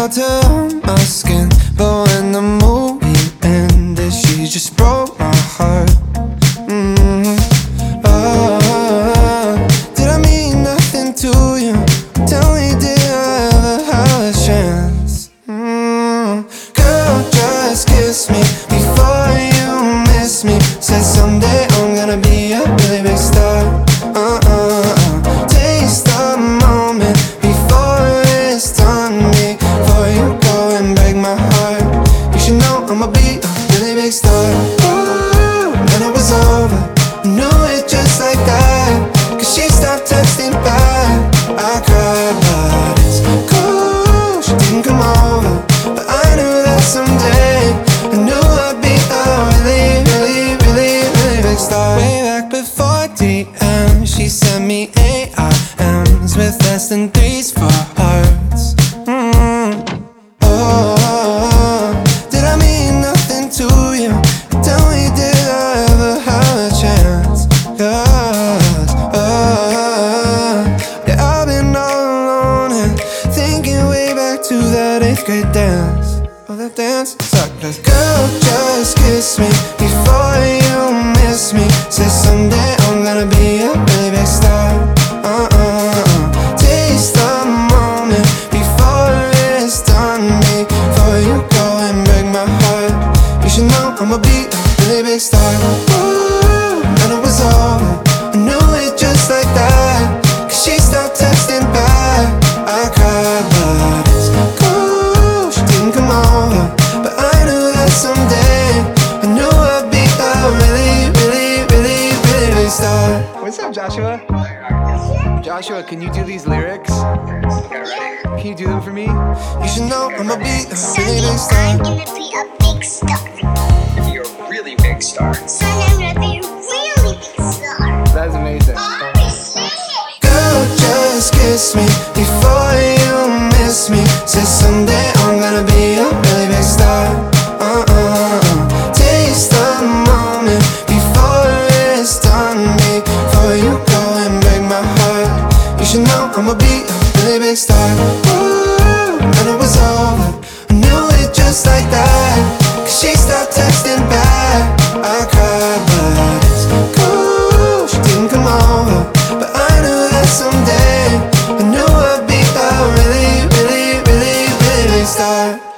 hard to own my skin, but when the movie ended, she just broke my heart. Did I mean nothing to you? Tell me, did I ever have a chance? Girl, just kiss me before you miss me. Said someday I'm gonna be a really big star. Taste the moment before it's done. Before you go and break my heart, you should know I'ma be a really big star. Ooh, and it was over, I knew it just like that. Cause she stopped texting back. I cried, but it's cool, she didn't come over. But I knew that someday, I knew I'd be a really, really, really, really big star. Way back before DM, she sent me AIMs with less than 3s for hearts. Did I mean nothing to you? Tell me, did I ever have a chance? Yeah, I've been all alone and thinking way back to that 8th grade dance. Oh, that dance sucked. Cause girl, just kiss me before you miss me. Say someday I'm gonna be a really big star. Taste the moment before it's done. Before you go and break my heart, you should know I'ma be a really big star. Ooh, and it was over, I knew it just like that. Cause she stopped texting back. I cried, but it's cool, she didn't come over. But I knew that someday, I knew I'd be a really, really, really, really big star. What's up, Joshua? Joshua, can you do these lyrics? Okay, ready? Can you do them for me? You should know I'ma be a Son, really big I'm star. gonna be a big star. If you're a really big star. Son, I'm gonna be a really big star. That's amazing. Girl, just kiss me before you miss me. Say someday I'm gonna be a really big star. Taste the moment before it's done. Before you go and break my heart, you should know I'ma be a really big star. Ooh, and it was over, I knew it just like that. Cause she stopped texting back. I cried, but it's cool, she didn't come over. But I knew that someday, I knew I'd be a really, really, really, really big star.